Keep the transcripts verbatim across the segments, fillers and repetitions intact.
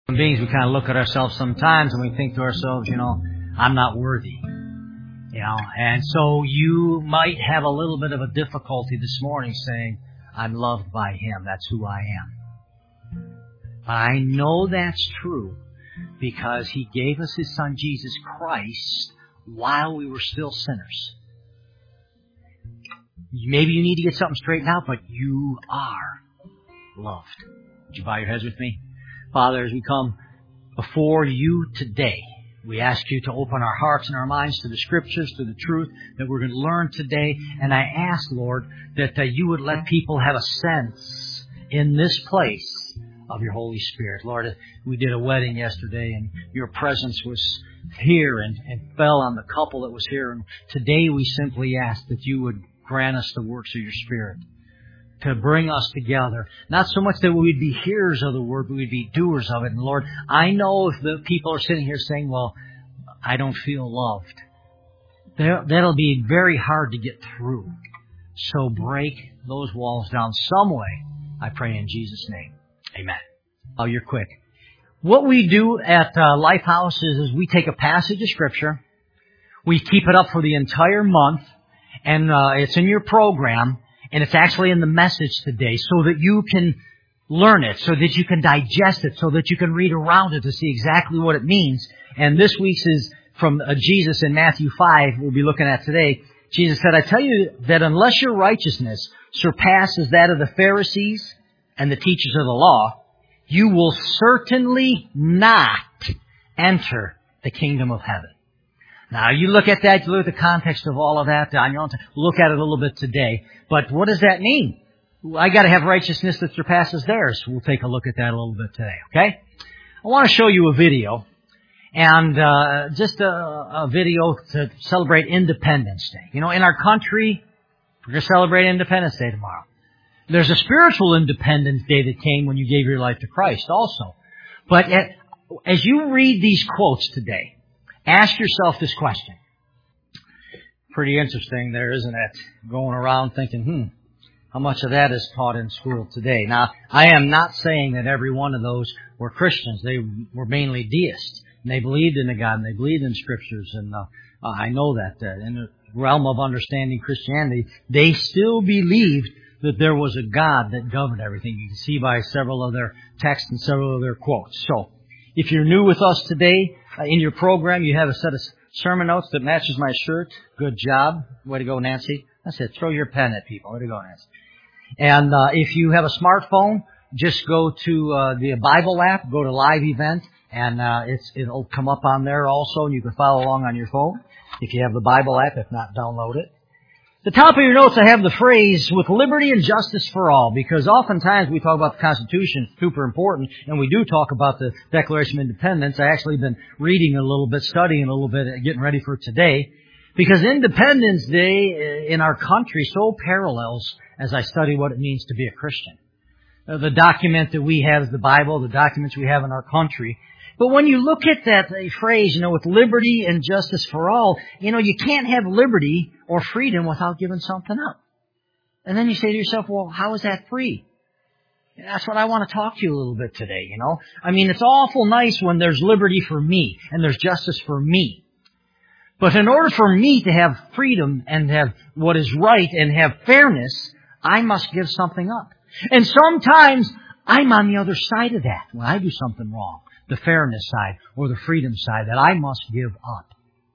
Human beings, we kind of look at ourselves sometimes and we think to ourselves, you know, I'm not worthy. You know, and so you might have a little bit of a difficulty this morning saying, I'm loved by Him. That's who I am. But I know that's true because He gave us His Son, Jesus Christ, while we were still sinners. Maybe you need to get something straightened out, but you are loved. Would you bow your heads with me? Father, as we come before you today, we ask you to open our hearts and our minds to the Scriptures, to the truth that we're going to learn today. And I ask, Lord, that uh, you would let people have a sense in this place of your Holy Spirit. Lord, we did a wedding yesterday, and your presence was here and, and fell on the couple that was here. And today we simply ask that you would grant us the works of your Spirit to bring us together. Not so much that we'd be hearers of the Word, but we'd be doers of it. And Lord, I know if the people are sitting here saying, well, I don't feel loved, that'll be very hard to get through. So break those walls down some way, I pray in Jesus' name. Amen. Oh, you're quick. What we do at uh, Lifehouse is, is we take a passage of Scripture, we keep it up for the entire month, and uh, it's in your program, and it's actually in the message today so that you can learn it, so that you can digest it, so that you can read around it to see exactly what it means. And this week's is from uh, Jesus in Matthew five, we'll be looking at today. Jesus said, I tell you that unless your righteousness surpasses that of the Pharisees and the teachers of the law, you will certainly not enter the kingdom of heaven. Now, you look at that, you look at the context of all of that, on your own time, look at it a little bit today. But what does that mean? I got to have righteousness that surpasses theirs. We'll take a look at that a little bit today, okay? I want to show you a video, and uh just a, a video to celebrate Independence Day. You know, in our country, we're going to celebrate Independence Day tomorrow. There's a spiritual Independence Day that came when you gave your life to Christ also. But at, as you read these quotes today, ask yourself this question. Pretty interesting there, isn't it? Going around thinking, hmm, how much of that is taught in school today? Now, I am not saying that every one of those were Christians. They were mainly deists. And they believed in the God, and they believed in Scriptures. And uh, uh, I know that uh, in the realm of understanding Christianity, they still believed that there was a God that governed everything. You can see by several of their texts and several of their quotes. So, if you're new with us today, uh, in your program, you have a set of sermon notes that matches my shirt. Good job. Way to go, Nancy. That's it. Throw your pen at people. Way to go, Nancy. And uh, if you have a smartphone, just go to uh, the Bible app, go to Live Event, and uh, it's, it'll come up on there also, and you can follow along on your phone if you have the Bible app. If not, download it. At the top of your notes, I have the phrase, with liberty and justice for all, because oftentimes we talk about the Constitution, super important, and we do talk about the Declaration of Independence. I actually been reading a little bit, studying a little bit, getting ready for today, because Independence Day in our country so parallels as I study what it means to be a Christian. The document that we have is the Bible, the documents we have in our country. But when you look at that phrase, you know, with liberty and justice for all, you know, you can't have liberty or freedom without giving something up. And then you say to yourself, well, how is that free? And that's what I want to talk to you a little bit today, you know. I mean, it's awful nice when there's liberty for me and there's justice for me. But in order for me to have freedom and have what is right and have fairness, I must give something up. And sometimes I'm on the other side of that when I do something wrong. The fairness side or the freedom side that I must give up.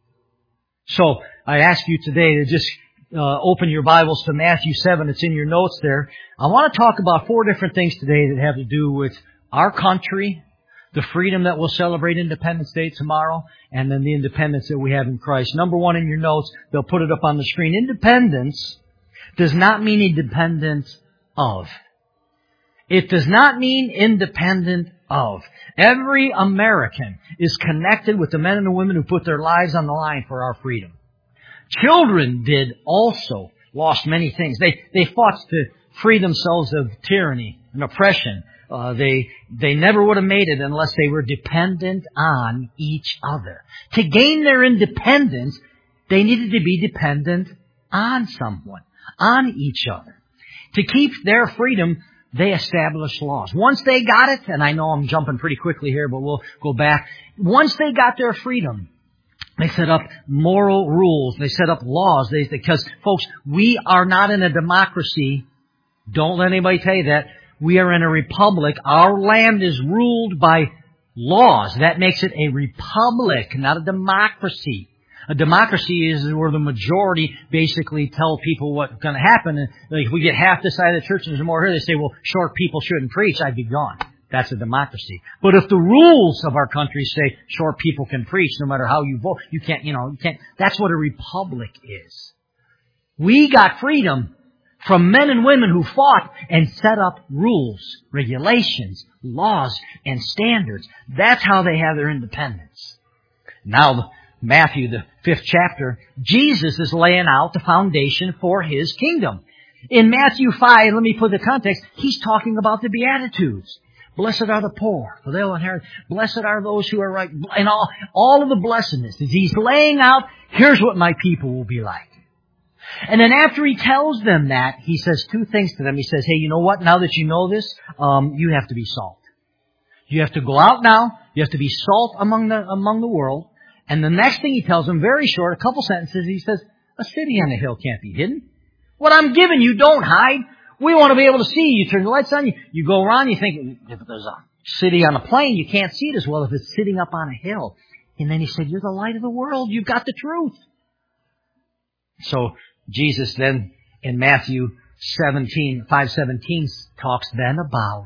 So I ask you today to just uh, open your Bibles to Matthew seven. It's in your notes there. I want to talk about four different things today that have to do with our country, the freedom that we'll celebrate Independence Day tomorrow, and then the independence that we have in Christ. Number one in your notes, they'll put it up on the screen. Independence does not mean independent of. It does not mean independent of. Every American is connected with the men and the women who put their lives on the line for our freedom. Children did also lost many things. They they fought to free themselves of tyranny and oppression. Uh, they they never would have made it unless they were dependent on each other. To gain their independence, they needed to be dependent on someone, on each other. To keep their freedom, they established laws. Once they got it, and I know I'm jumping pretty quickly here, but we'll go back. Once they got their freedom, they set up moral rules. They set up laws. They, because, folks, we are not in a democracy. Don't let anybody tell you that. We are in a republic. Our land is ruled by laws. That makes it a republic, not a democracy. A democracy is where the majority basically tell people what's going to happen. And like, if we get half the side of the church and there's more here, they say, well, short people shouldn't preach. I'd be gone. That's a democracy. But if the rules of our country say short people can preach no matter how you vote, you can't, you know, you can't. That's what a republic is. We got freedom from men and women who fought and set up rules, regulations, laws, and standards. That's how they have their independence. Now, Matthew, the fifth chapter, Jesus is laying out the foundation for His kingdom. In Matthew five, let me put the context, He's talking about the Beatitudes. Blessed are the poor, for they'll inherit. Blessed are those who are right. And all, all of the blessedness. He's laying out, here's what my people will be like. And then after He tells them that, He says two things to them. He says, hey, you know what? Now that you know this, um, you have to be salt. You have to go out now. You have to be salt among the, among the world. And the next thing He tells them, very short, a couple sentences, He says, a city on a hill can't be hidden. What I'm giving you, don't hide. We want to be able to see. You turn the lights on, you, you go around, you think, if there's a city on a plain, you can't see it as well if it's sitting up on a hill. And then He said, you're the light of the world. You've got the truth. So Jesus then, in Matthew seventeen, five seventeen, talks then about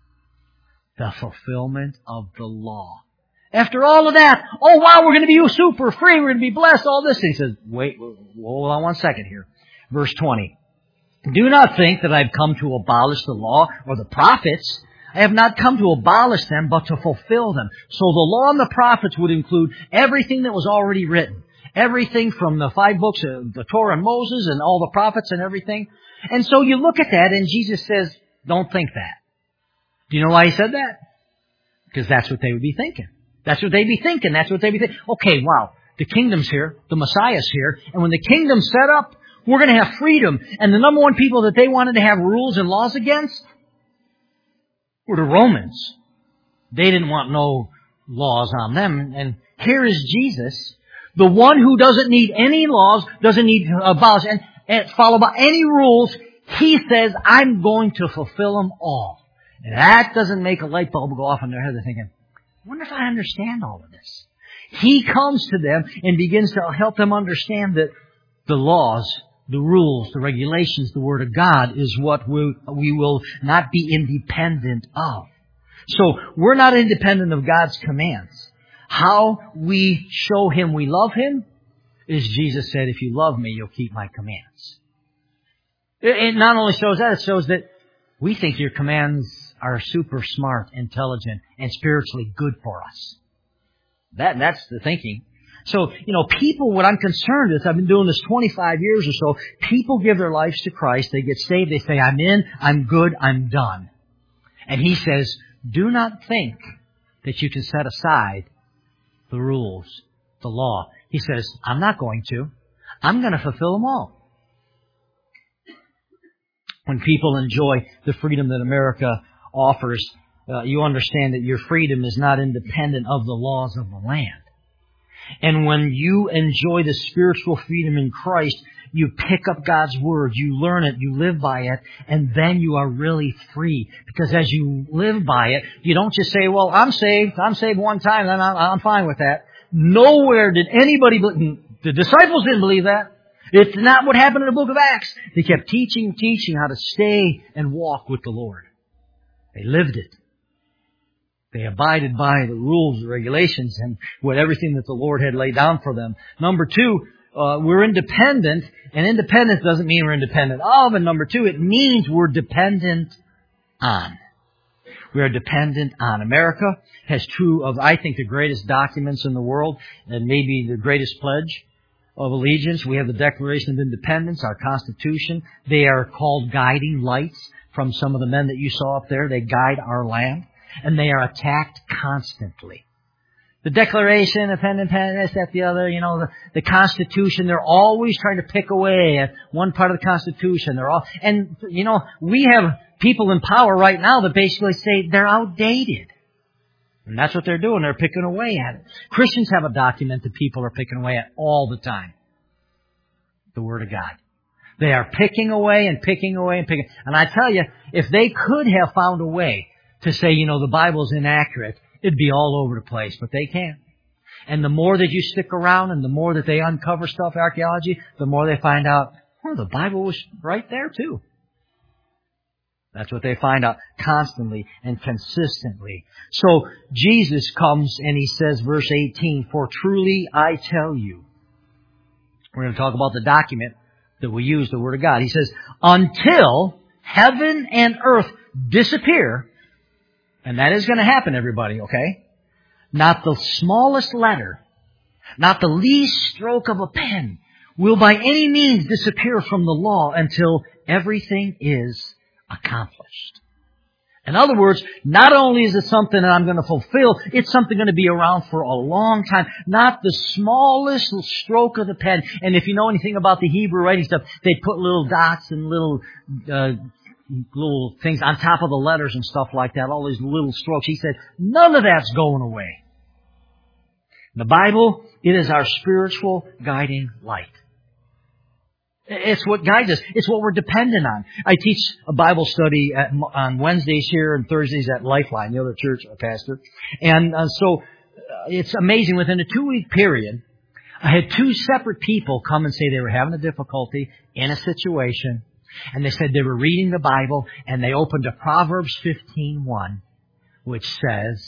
the fulfillment of the law. After all of that, oh wow, we're going to be super free, we're going to be blessed, all this. And He says, wait, hold on one second here. Verse twenty. Do not think that I've come to abolish the law or the prophets. I have not come to abolish them, but to fulfill them. So the law and the prophets would include everything that was already written. Everything from the five books of the Torah and Moses and all the prophets and everything. And so you look at that and Jesus says, don't think that. Do you know why He said that? Because that's what they would be thinking. That's what they'd be thinking. That's what they'd be thinking. Okay, wow, the kingdom's here. The Messiah's here. And when the kingdom's set up, we're going to have freedom. And the number one people that they wanted to have rules and laws against were the Romans. They didn't want no laws on them. And here is Jesus, the one who doesn't need any laws, doesn't need to abolish and, and follow by any rules. He says, I'm going to fulfill them all. And that doesn't make a light bulb go off in their head. They're thinking, I wonder if I understand all of this. He comes to them and begins to help them understand that the laws, the rules, the regulations, the Word of God is what we, we will not be independent of. So we're not independent of God's commands. How we show Him we love Him is Jesus said, if you love me, you'll keep my commands. It not only shows that, it shows that we think your commands are super smart, intelligent, and spiritually good for us. That, that's the thinking. So, you know, people, what I'm concerned with, I've been doing this twenty-five years or so, people give their lives to Christ, they get saved, they say, I'm in, I'm good, I'm done. And He says, do not think that you can set aside the rules, the law. He says, I'm not going to. I'm going to fulfill them all. When people enjoy the freedom that America offers, uh, you understand that your freedom is not independent of the laws of the land. And when you enjoy the spiritual freedom in Christ, you pick up God's Word, you learn it, you live by it, and then you are really free. Because as you live by it, you don't just say, well, I'm saved, I'm saved one time, and I'm, I'm fine with that. Nowhere did anybody, the disciples didn't believe that. It's not what happened in the book of Acts. They kept teaching, teaching how to stay and walk with the Lord. They lived it. They abided by the rules, the regulations, and what everything that the Lord had laid down for them. Number two, uh, we're independent, and independence doesn't mean we're independent of. And number two, it means we're dependent on. We are dependent on. America has two of, I think, the greatest documents in the world, and maybe the greatest pledge of allegiance. We have the Declaration of Independence, our Constitution. They are called guiding lights from some of the men that you saw up there. They guide our land. And they are attacked constantly. The Declaration, Independence, this, that, the other, you know, the, the Constitution, they're always trying to pick away at one part of the Constitution. They're all, and, you know, we have people in power right now that basically say they're outdated. And that's what they're doing. They're picking away at it. Christians have a document that people are picking away at all the time. The Word of God. They are picking away and picking away and picking. And I tell you, if they could have found a way to say, you know, the Bible's inaccurate, it'd be all over the place, but they can't. And the more that you stick around and the more that they uncover stuff, archaeology, the more they find out, oh, the Bible was right there too. That's what they find out constantly and consistently. So Jesus comes and He says, verse eighteen, for truly I tell you. We're going to talk about the document that we use, the Word of God. He says, until heaven and earth disappear, and that is going to happen, everybody, okay? Not the smallest letter, not the least stroke of a pen will by any means disappear from the law until everything is accomplished. In other words, not only is it something that I'm going to fulfill, it's something going to be around for a long time. Not the smallest stroke of the pen. And if you know anything about the Hebrew writing stuff, they put little dots and little uh little things on top of the letters and stuff like that, all these little strokes. He said, none of that's going away. The Bible, it is our spiritual guiding light. It's what guides us. It's what we're dependent on. I teach a Bible study at, on Wednesdays here and Thursdays at Lifeline, the other church I pastor. And uh, so uh, it's amazing. Within a two-week period, I had two separate people come and say they were having a difficulty in a situation. And they said they were reading the Bible, and they opened to Proverbs fifteen one, which says,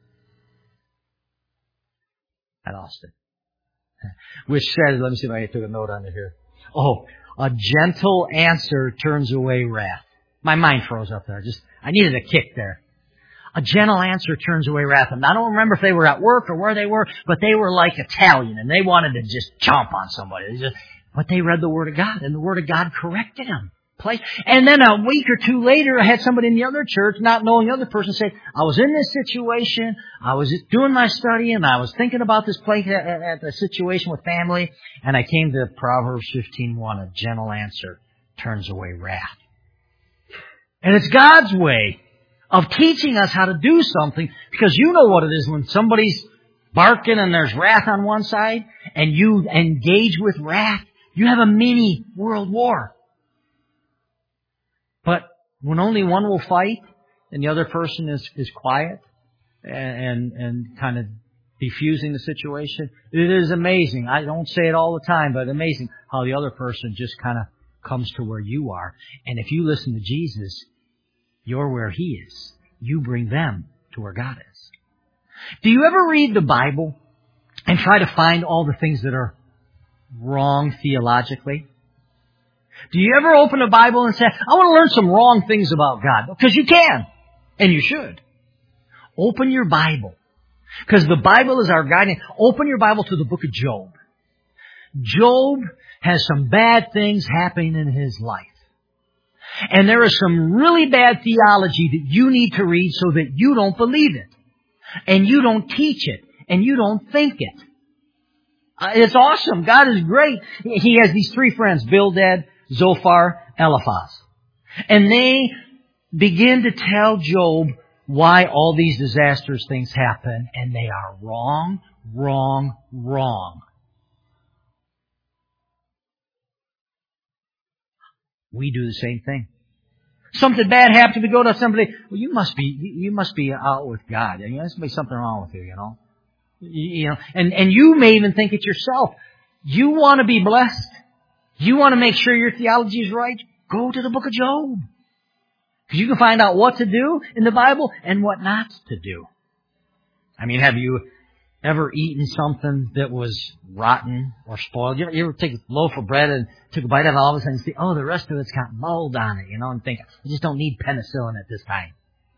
I lost it. Which says, let me see if I took a note on it here. Oh, a gentle answer turns away wrath. My mind froze up there. Just, I needed a kick there. A gentle answer turns away wrath. And I don't remember if they were at work or where they were, but they were like Italian, and they wanted to just chomp on somebody. They just, But they read the Word of God, and the Word of God corrected them. And then a week or two later, I had somebody in the other church, not knowing the other person, say, I was in this situation, I was doing my study, and I was thinking about this place at, at the situation with family, and I came to Proverbs fifteen one, a gentle answer turns away wrath. And it's God's way of teaching us how to do something, because you know what it is when somebody's barking and there's wrath on one side, and you engage with wrath. You have a mini world war. But when only one will fight and the other person is, is quiet and, and kind of diffusing the situation, it is amazing. I don't say it all the time, but amazing how the other person just kind of comes to where you are. And if you listen to Jesus, you're where He is. You bring them to where God is. Do you ever read the Bible and try to find all the things that are wrong theologically? Do you ever open a Bible and say, I want to learn some wrong things about God? Because you can. And you should. Open your Bible. Because the Bible is our guiding. Open your Bible to the book of Job. Job has some bad things happening in his life. And there is some really bad theology that you need to read so that you don't believe it. And you don't teach it. And you don't think it. Uh, it's awesome. God is great. He has these three friends, Bildad, Zophar, Eliphaz. And they begin to tell Job why all these disastrous things happen. And they are wrong, wrong, wrong. We do the same thing. Something bad happened, we go to somebody, well, you must be, you must be out with God. There must be something wrong with you, you know. You know, and, and you may even think it yourself. You want to be blessed. You want to make sure your theology is right. Go to the book of Job. Because you can find out what to do in the Bible and what not to do. I mean, have you ever eaten something that was rotten or spoiled? You ever, you ever take a loaf of bread and took a bite of it, all of a sudden see, oh, the rest of it's got mold on it, you know, and think, I just don't need penicillin at this time.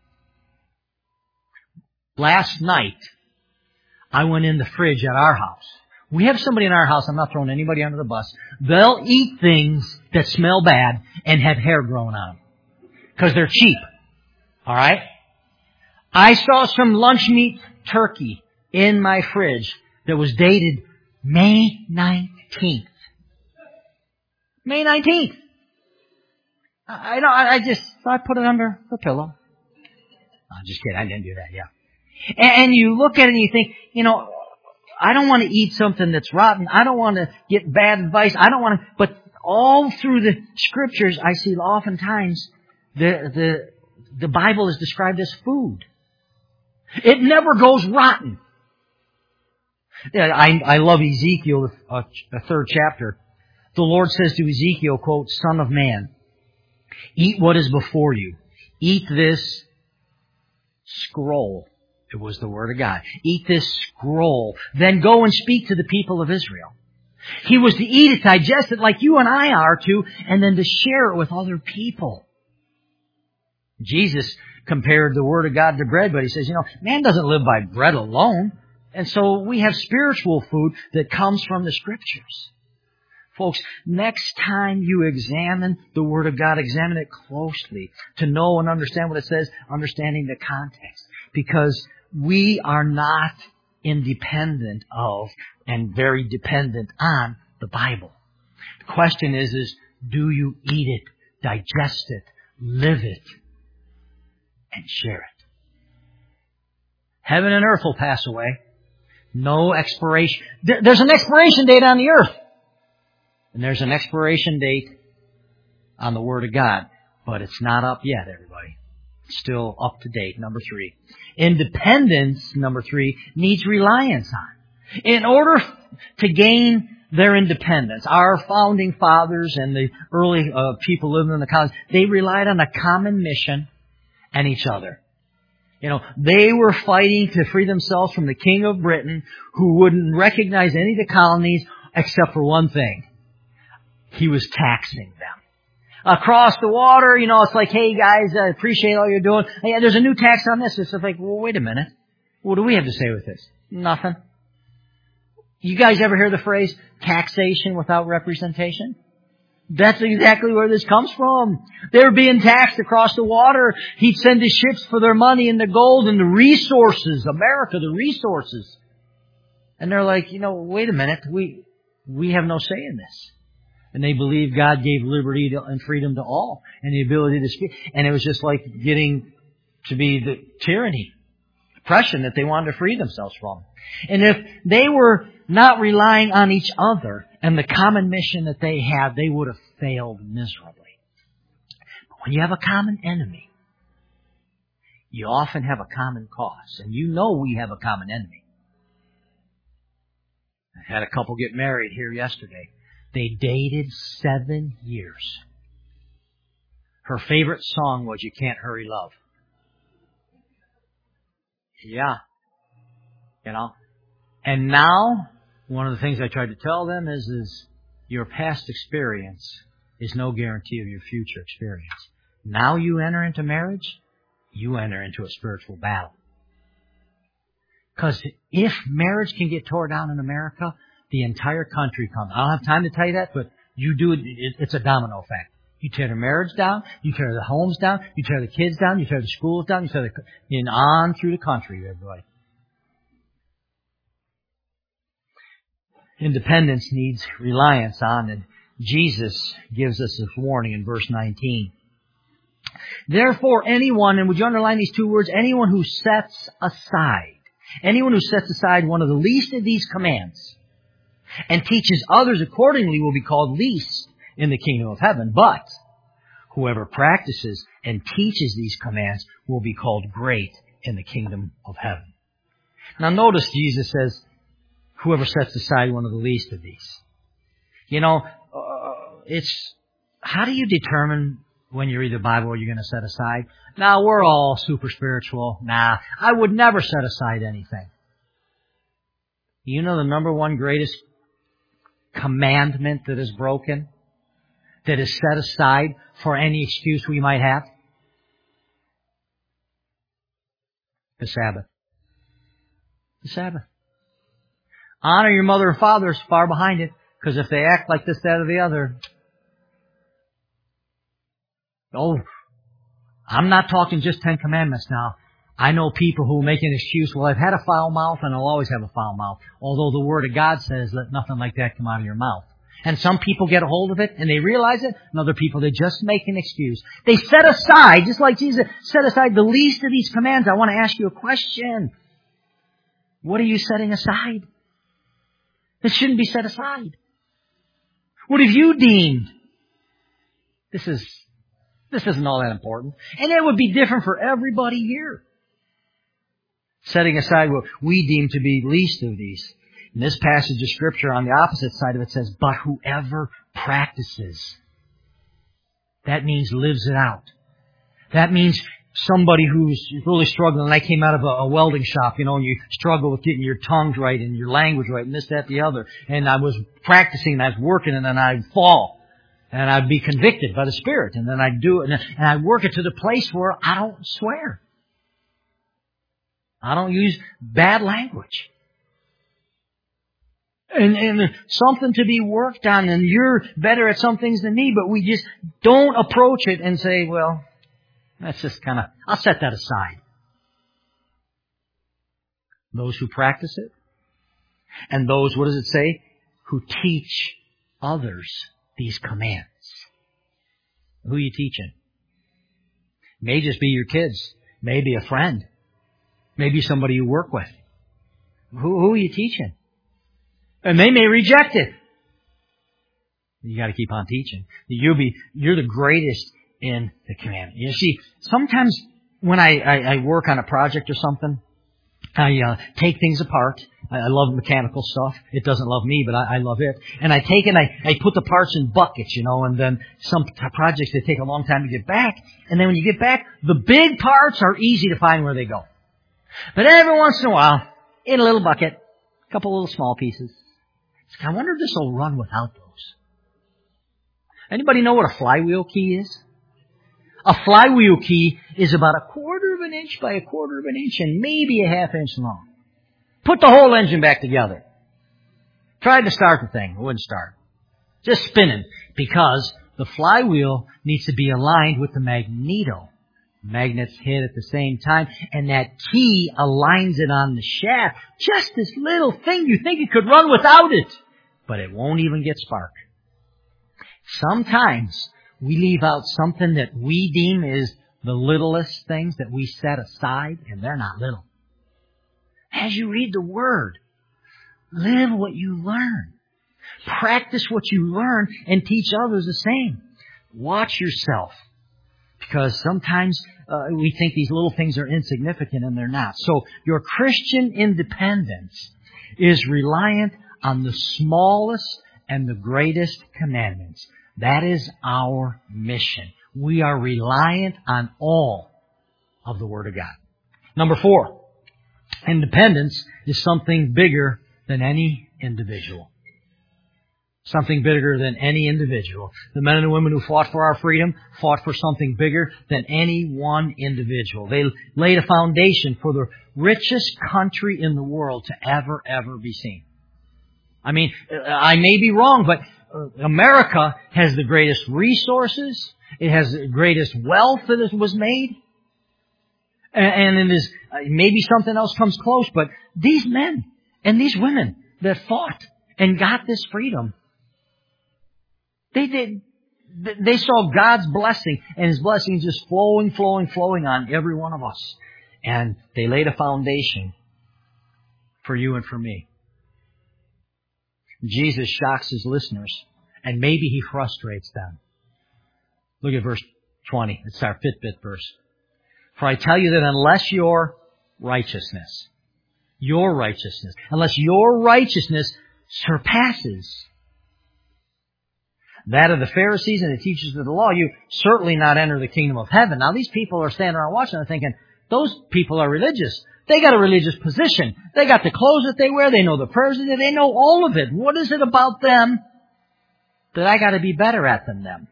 Last night, I went in the fridge at our house. We have somebody in our house, I'm not throwing anybody under the bus, they'll eat things that smell bad and have hair growing on them. Because they're cheap. Alright? I saw some lunch meat turkey in my fridge that was dated May nineteenth. May nineteenth. I know, I just, I put it under the pillow. I'm just kidding, I didn't do that, yeah. And, and you look at it and you think, you know, I don't want to eat something that's rotten. I don't want to get bad advice. I don't want to, but all through the Scriptures, I see oftentimes the, the, the Bible is described as food. It never goes rotten. Yeah, I, I love Ezekiel, uh, the third chapter. The Lord says to Ezekiel, quote, "Son of man, eat what is before you. Eat this scroll." It was the Word of God. "Eat this scroll. Then go and speak to the people of Israel." He was to eat it, digest it like you and I are to, and then to share it with other people. Jesus compared the Word of God to bread, but He says, you know, man doesn't live by bread alone. And so we have spiritual food that comes from the Scriptures. Folks, next time you examine the Word of God, examine it closely to know and understand what it says, understanding the context. Because we are not independent of and very dependent on the Bible. The question is, is do you eat it, digest it, live it, and share it? Heaven and earth will pass away. No expiration. There's an expiration date on the earth. And there's an expiration date on the Word of God. But it's not up yet, everybody. It's still up to date. Number three. Independence, number three, needs reliance on. In order to gain their independence, our founding fathers and the early uh, people living in the colonies, they relied on a common mission and each other. You know, they were fighting to free themselves from the King of Britain, who wouldn't recognize any of the colonies except for one thing. He was taxing them. Across the water, you know, it's like, hey guys, I appreciate all you're doing. Hey, there's a new tax on this. It's like, well, wait a minute. What do we have to say with this? Nothing. You guys ever hear the phrase, taxation without representation? That's exactly where this comes from. They were being taxed across the water. He'd send his ships for their money and the gold and the resources. America, the resources. And they're like, you know, wait a minute. We, we have no say in this. And they believed God gave liberty to, and freedom to all and the ability to speak. And it was just like getting to be the tyranny, oppression that they wanted to free themselves from. And if they were not relying on each other and the common mission that they had, they would have failed miserably. But when you have a common enemy, you often have a common cause. And you know we have a common enemy. I had a couple get married here yesterday. They dated seven years. Her favorite song was "You Can't Hurry Love." Yeah. You know. And now, one of the things I tried to tell them is, is your past experience is no guarantee of your future experience. Now you enter into marriage, you enter into a spiritual battle. Because if marriage can get torn down in America, the entire country comes. I don't have time to tell you that, but you do it. It's a domino effect. You tear the marriage down, you tear the homes down, you tear the kids down, you tear the schools down, you tear the, and on through the country, everybody. Independence needs reliance on, and Jesus gives us this warning in verse nineteen. Therefore, anyone, and would you underline these two words, anyone who sets aside, anyone who sets aside one of the least of these commands, and teaches others accordingly, will be called least in the kingdom of heaven. But whoever practices and teaches these commands will be called great in the kingdom of heaven. Now notice Jesus says, whoever sets aside one of the least of these. You know, uh, it's, how do you determine when you read the Bible what you're going to set aside? Now, we're all super spiritual. Nah, I would never set aside anything. You know the number one greatest commandment that is broken, that is set aside for any excuse we might have? The Sabbath. The Sabbath. Honor your mother and father is far behind it, because if they act like this, that, or the other, oh, I'm not talking just Ten Commandments now. I know people who make an excuse, well, I've had a foul mouth and I'll always have a foul mouth. Although the Word of God says, let nothing like that come out of your mouth. And some people get a hold of it and they realize it, and other people, they just make an excuse. They set aside, just like Jesus set aside the least of these commands. I want to ask you a question. What are you setting aside? This shouldn't be set aside. What have you deemed? This is, this isn't all that important. And it would be different for everybody here. Setting aside what we deem to be least of these. In this passage of Scripture, on the opposite side of it says, but whoever practices. That means lives it out. That means somebody who's really struggling. And I came out of a, a welding shop, you know, and you struggle with getting your tongues right and your language right and this, that, the other. And I was practicing and I was working and then I'd fall. And I'd be convicted by the Spirit. And then I'd do it. And, and I'd work it to the place where I don't swear. I don't use bad language. And, and there's something to be worked on, and you're better at some things than me, but we just don't approach it and say, well, that's just kind of, I'll set that aside. Those who practice it, and those, what does it say, who teach others these commands. Who are you teaching? May just be your kids, maybe a friend, maybe somebody you work with. Who, who are you teaching? And they may reject it. You got to keep on teaching. You'll be, you're the greatest in the commandment. You see, sometimes when I, I, I work on a project or something, I uh, take things apart. I, I love mechanical stuff. It doesn't love me, but I, I love it. And I take and I, I put the parts in buckets, you know, and then some projects, they take a long time to get back. And then when you get back, the big parts are easy to find where they go. But every once in a while, in a little bucket, a couple little small pieces. I wonder if this will run without those. Anybody know what a flywheel key is? A flywheel key is about a quarter of an inch by a quarter of an inch and maybe a half inch long. Put the whole engine back together. Tried to start the thing. It wouldn't start. Just spinning. Because the flywheel needs to be aligned with the magneto. Magnets hit at the same time, and that key aligns it on the shaft. Just this little thing, you think it could run without it, but it won't even get spark. Sometimes we leave out something that we deem is the littlest things that we set aside, and they're not little. As you read the Word, live what you learn. Practice what you learn and teach others the same. Watch yourself. Because sometimes uh, we think these little things are insignificant and they're not. So your Christian independence is reliant on the smallest and the greatest commandments. That is our mission. We are reliant on all of the Word of God. Number four, independence is something bigger than any individual. Something bigger than any individual. The men and women who fought for our freedom fought for something bigger than any one individual. They laid a foundation for the richest country in the world to ever, ever be seen. I mean, I may be wrong, but America has the greatest resources. It has the greatest wealth that was made. And it is, maybe something else comes close, but these men and these women that fought and got this freedom, They did. They saw God's blessing, and His blessing just flowing, flowing, flowing on every one of us. And they laid a foundation for you and for me. Jesus shocks His listeners, and maybe He frustrates them. Look at verse twenty. It's our Fitbit verse. For I tell you that unless your righteousness, your righteousness, unless your righteousness surpasses that of the Pharisees and the teachers of the law, you certainly not enter the kingdom of heaven. Now, these people are standing around watching and thinking, those people are religious. They got a religious position. They got the clothes that they wear. They know the prayers that they know all of it. What is it about them that I got to be better at than them?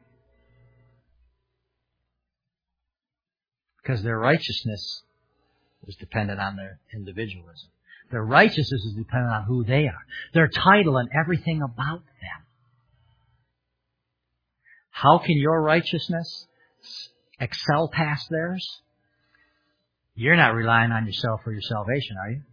Because their righteousness is dependent on their individualism. Their righteousness is dependent on who they are. Their title and everything about them. How can your righteousness excel past theirs? You're not relying on yourself for your salvation, are you?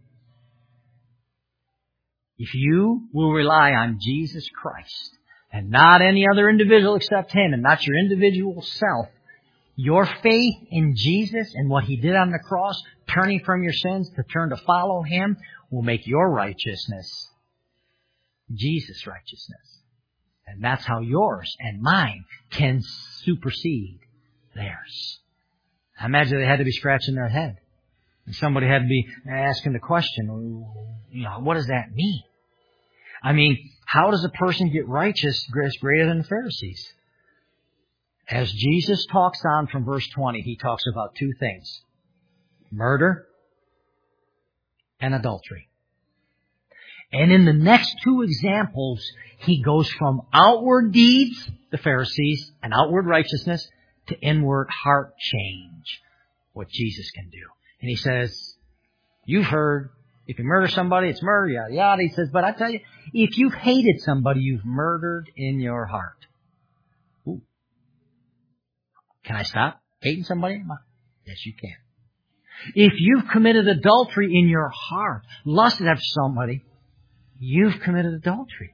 If you will rely on Jesus Christ and not any other individual except Him and not your individual self, your faith in Jesus and what He did on the cross, turning from your sins to turn to follow Him, will make your righteousness Jesus' righteousness. And that's how yours and mine can supersede theirs. I imagine they had to be scratching their head. And somebody had to be asking the question, you know, what does that mean? I mean, how does a person get righteous greater than the Pharisees? As Jesus talks on from verse twenty, He talks about two things. Murder and adultery. And in the next two examples, He goes from outward deeds, the Pharisees, and outward righteousness, to inward heart change, what Jesus can do. And He says, you've heard, if you murder somebody, it's murder, yada, yada. He says, but I tell you, if you've hated somebody, you've murdered in your heart. Ooh. Can I stop hating somebody? Yes, you can. If you've committed adultery in your heart, lusted after somebody, you've committed adultery.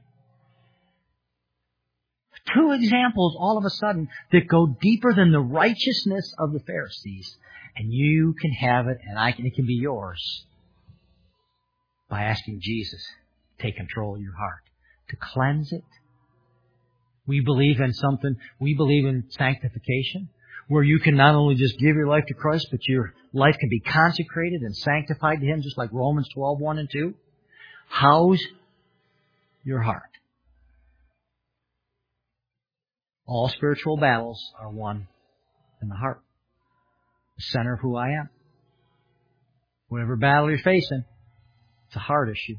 Two examples all of a sudden that go deeper than the righteousness of the Pharisees. And you can have it, and I can, it can be yours by asking Jesus to take control of your heart, to cleanse it. We believe in something, we believe in sanctification, where you can not only just give your life to Christ, but your life can be consecrated and sanctified to Him, just like Romans twelve, one and two. How's your heart? All spiritual battles are won in the heart. The center of who I am. Whatever battle you're facing, it's a heart issue.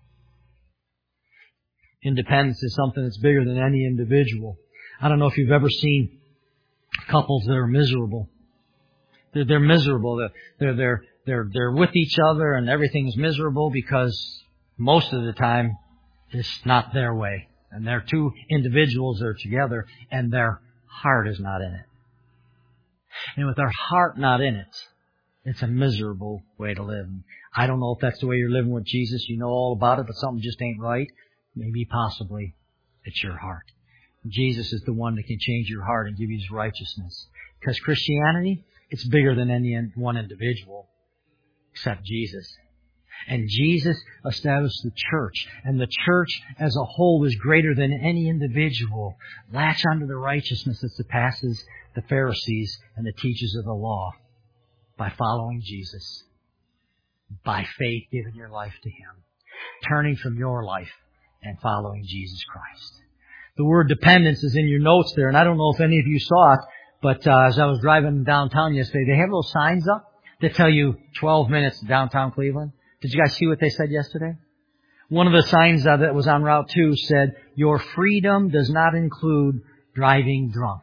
Independence is something that's bigger than any individual. I don't know if you've ever seen couples that are miserable. They're, they're miserable. They're, they're, they're, they're, they're with each other and everything's miserable because most of the time it's not their way. And they're two individuals that are together and their heart is not in it. And with our heart not in it, it's a miserable way to live. I don't know if that's the way you're living with Jesus. You know all about it, but something just ain't right. Maybe, possibly, it's your heart. Jesus is the one that can change your heart and give you His righteousness. Because Christianity, it's bigger than any one individual except Jesus. And Jesus established the church. And the church as a whole is greater than any individual. Latch onto the righteousness that surpasses the Pharisees and the teachers of the law by following Jesus. By faith, giving your life to Him. Turning from your life and following Jesus Christ. The word dependence is in your notes there. And I don't know if any of you saw it, but uh, as I was driving downtown yesterday, they have those signs up that tell you twelve minutes to downtown Cleveland. Did you guys see what they said yesterday? One of the signs uh, that was on Route two said, your freedom does not include driving drunk.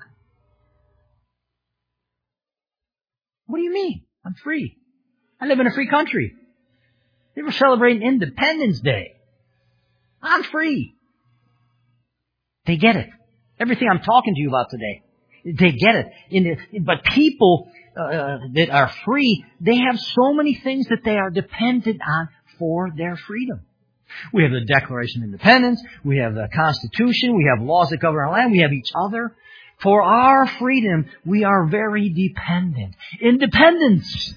What do you mean? I'm free. I live in a free country. They were celebrating Independence Day. I'm free. They get it. Everything I'm talking to you about today, they get it. In the, but people uh, that are free, they have so many things that they are dependent on for their freedom. We have the Declaration of Independence. We have the Constitution. We have laws that govern our land. We have each other. For our freedom, we are very dependent. Independence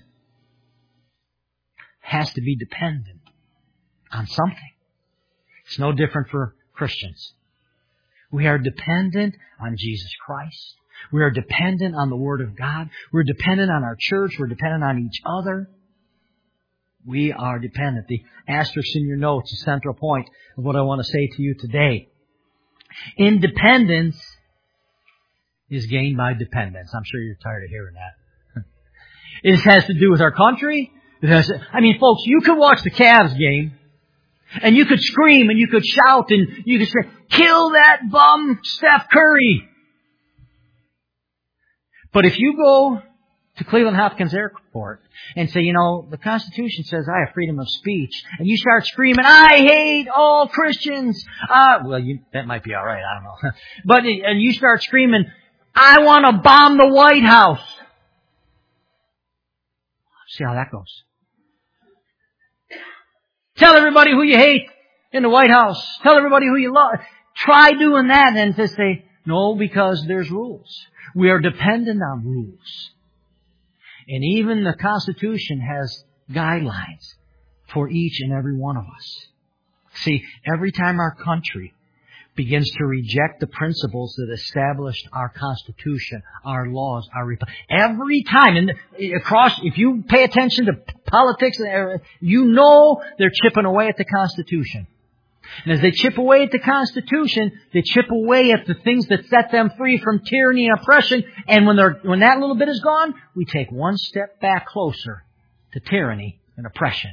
has to be dependent on something. It's no different for Christians. We are dependent on Jesus Christ. We are dependent on the Word of God. We're dependent on our church. We're dependent on each other. We are dependent. The asterisk in your notes, the central point of what I want to say to you today. Independence is gained by dependence. I'm sure you're tired of hearing that. It has to do with our country. It has to, I mean, folks, you could watch the Cavs game and you could scream and you could shout and you could say, kill that bum Steph Curry. But if you go to Cleveland Hopkins Airport and say, you know, the Constitution says I have freedom of speech, and you start screaming, I hate all Christians. Uh, well, you, that might be all right. I don't know. But and you start screaming, I want to bomb the White House. See how that goes. Tell everybody who you hate in the White House. Tell everybody who you love. Try doing that and to say, no, because there's rules. We are dependent on rules. And even the Constitution has guidelines for each and every one of us. See, every time our country begins to reject the principles that established our Constitution, our laws, our rep- every time, and across, if you pay attention to politics, you know they're chipping away at the Constitution. And as they chip away at the Constitution, they chip away at the things that set them free from tyranny and oppression. And when they're when that little bit is gone, we take one step back closer to tyranny and oppression.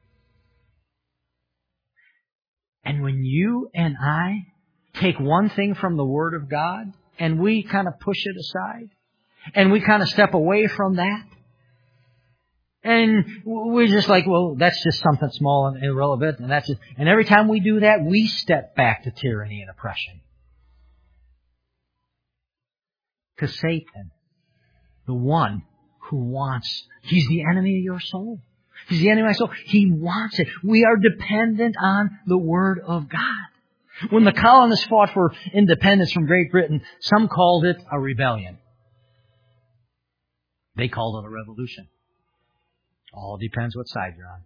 And when you and I take one thing from the Word of God and we kind of push it aside and we kind of step away from that, and we're just like, well, that's just something small and irrelevant, and that's just, and every time we do that, we step back to tyranny and oppression. To Satan, the one who wants, he's the enemy of your soul. He's the enemy of my soul. He wants it. We are dependent on the Word of God. When the colonists fought for independence from Great Britain, some called it a rebellion. They called it a revolution. All depends what side you're on.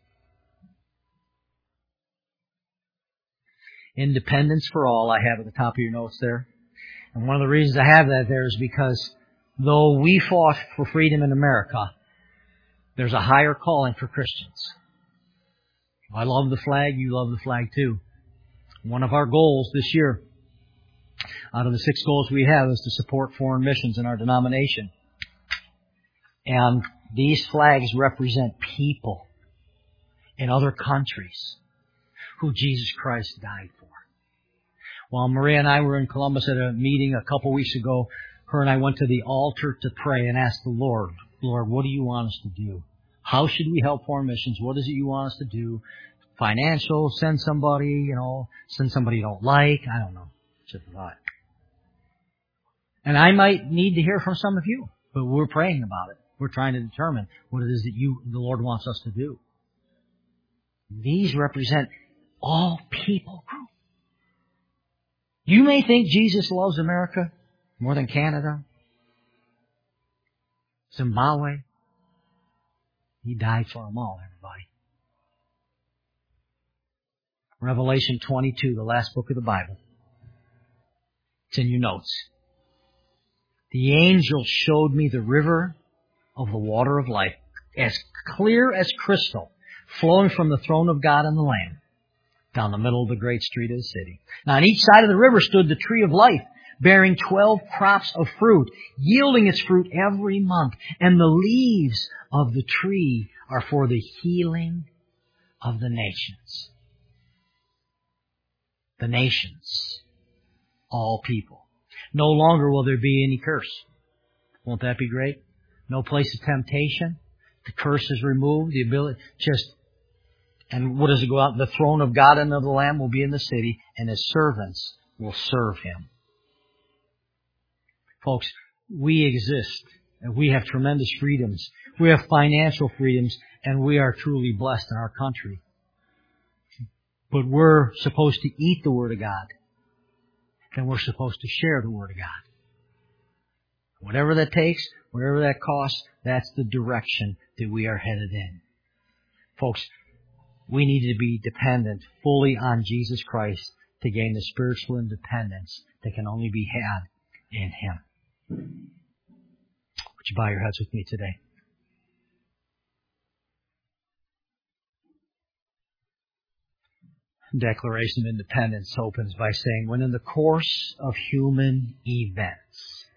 Independence for all, I have at the top of your notes there. And one of the reasons I have that there is because though we fought for freedom in America, there's a higher calling for Christians. I love the flag. You love the flag too. One of our goals this year, out of the six goals we have, is to support foreign missions in our denomination. And these flags represent people in other countries who Jesus Christ died for. While Maria and I were in Columbus at a meeting a couple weeks ago, her and I went to the altar to pray and asked the Lord, Lord, what do you want us to do? How should we help foreign missions? What is it you want us to do? Financial, send somebody, you know, send somebody you don't like. I don't know. Just a thought. And I might need to hear from some of you, but we're praying about it. We're trying to determine what it is that you, the Lord wants us to do. These represent all people groups. You may think Jesus loves America more than Canada, Zimbabwe. He died for them all, everybody. Revelation twenty-two, the last book of the Bible. It's in your notes. The angel showed me the river of the water of life, as clear as crystal, flowing from the throne of God and the Lamb, down the middle of the great street of the city. Now on each side of the river stood the tree of life, bearing twelve crops of fruit, yielding its fruit every month. And the leaves of the tree are for the healing of the nations. The nations. All people. No longer will there be any curse. Won't that be great? No place of temptation. The curse is removed. The ability, just, and what does it go out? The throne of God and of the Lamb will be in the city, and His servants will serve Him. Folks, we exist, and we have tremendous freedoms. We have financial freedoms, and we are truly blessed in our country. But we're supposed to eat the Word of God, and we're supposed to share the Word of God. Whatever that takes, whatever that costs, that's the direction that we are headed in. Folks, we need to be dependent fully on Jesus Christ to gain the spiritual independence that can only be had in Him. Would you bow your heads with me today? Declaration of Independence opens by saying, when in the course of human events,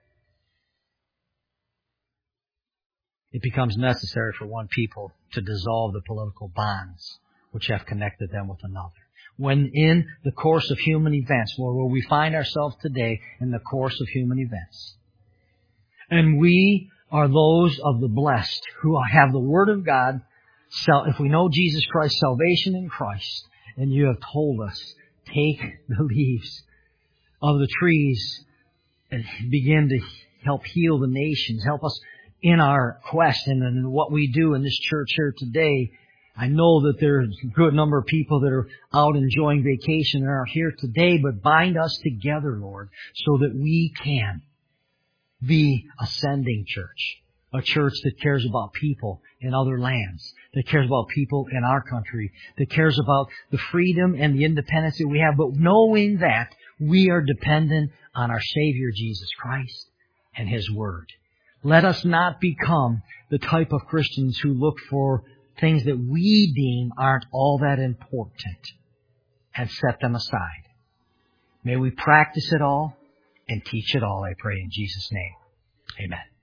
it becomes necessary for one people to dissolve the political bonds which have connected them with another. When in the course of human events, where we find ourselves today in the course of human events, and we are those of the blessed who have the Word of God, if we know Jesus Christ, salvation in Christ, and you have told us, take the leaves of the trees and begin to help heal the nations, help us in our quest and in what we do in this church here today, I know that there's a good number of people that are out enjoying vacation and are here today, but bind us together, Lord, so that we can be a sending church, a church that cares about people in other lands, that cares about people in our country, that cares about the freedom and the independence that we have, but knowing that we are dependent on our Savior, Jesus Christ, and His Word. Let us not become the type of Christians who look for things that we deem aren't all that important and set them aside. May we practice it all and teach it all, I pray in Jesus' name. Amen.